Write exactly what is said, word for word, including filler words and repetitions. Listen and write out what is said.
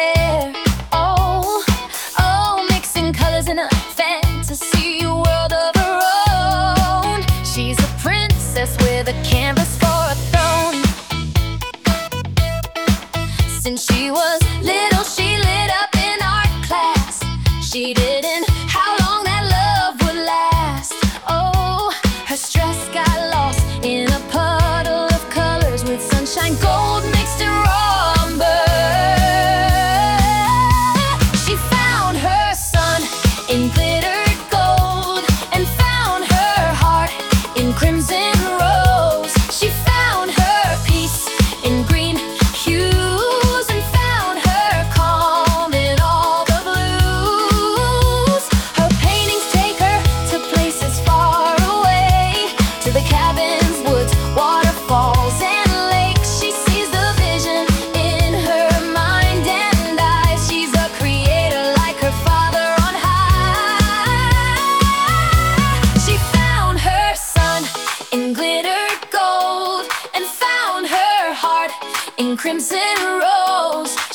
fair. Oh, oh, mixing colors in a fantasy world of her own. She's a princess with a canvas for a throne. Since she was little, she lit up in art class. She didn't how long that love would last. Oh, her stress got lost in a puddle of colors with sunshine, gold mixed in raw umber. She found her sun in glittered gold and found her heart in crimson rose. She found her peace in green hues and found her calm in all the blues. Her paintings take her to places far away, to the cabins, woods, waterfalls, and lakes. She sees the vision in her mind and eyes. She's a creator like her father on high. She found her sun in glittered gold and found her heart in crimson rose.